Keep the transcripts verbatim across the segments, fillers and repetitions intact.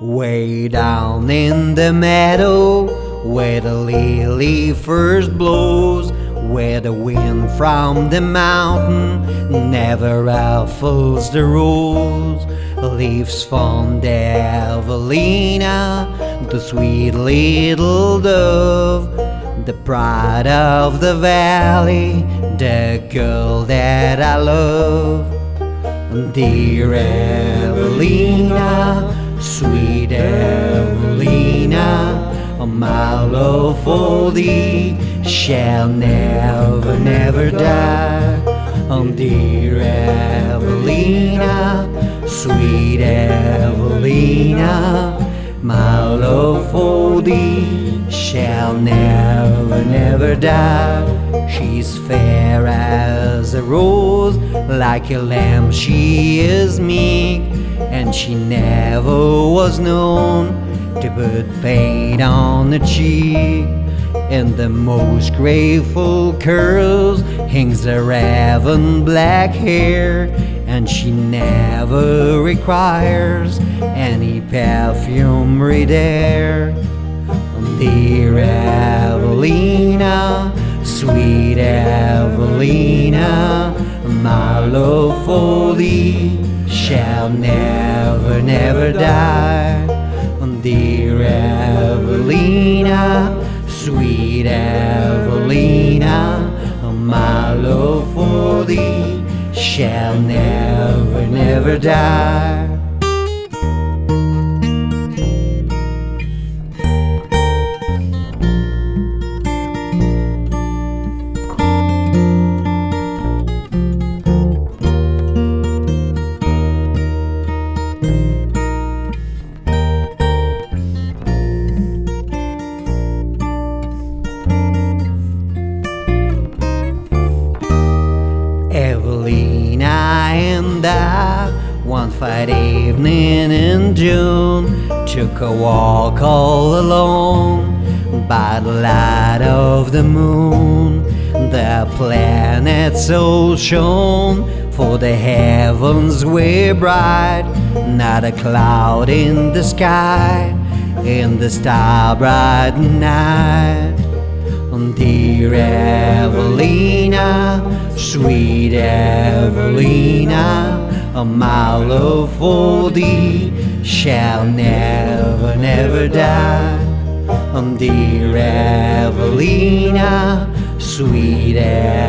Way down in the meadow, where the lily first blows, where the wind from the mountain never ruffles the rose. Leaves from the Evelina, the sweet little dove, the pride of the valley, the girl that I love. Dear Evelina, sweet Evelina, my love for thee shall never, never die. Oh, dear Evelina, sweet Evelina, my love for thee shall never, never die. She's fair as a rose, like a lamb she is meek, and she never was known to put paint on the cheek. In the most graceful curls hangs her raven black hair, and she never requires any perfumery there. Dear Evelina, sweet Evelina, my love for thee shall never, never die. Dear Evelina, sweet Evelina, my love for thee shall never, never die. Evelina and I, one fine evening in June, took a walk all alone by the light of the moon. The planets all shone, for the heavens were bright, not a cloud in the sky in the star-bright night. Dear Evelina, sweet Evelina, my love for thee shall never, never die. Dear Evelina, sweet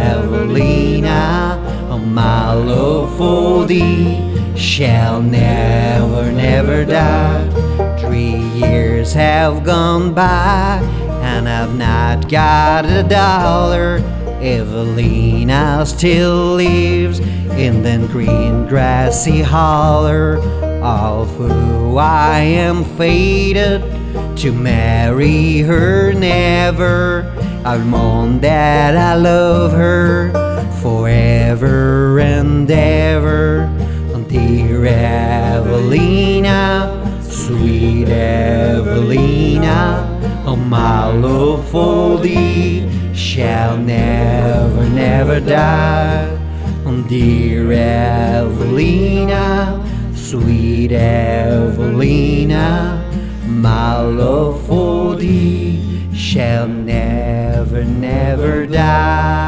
Evelina, my love for thee shall never, never die. Three years have gone by, and I've not got a dollar. Evelina still lives in that green grassy holler. Although I am fated to marry her never, I'll moan that I love her forever and ever. Dear Evelina, sweet Evelina, my love for thee shall never, never die. Dear Evelina, sweet Evelina, my love for thee shall never, never die.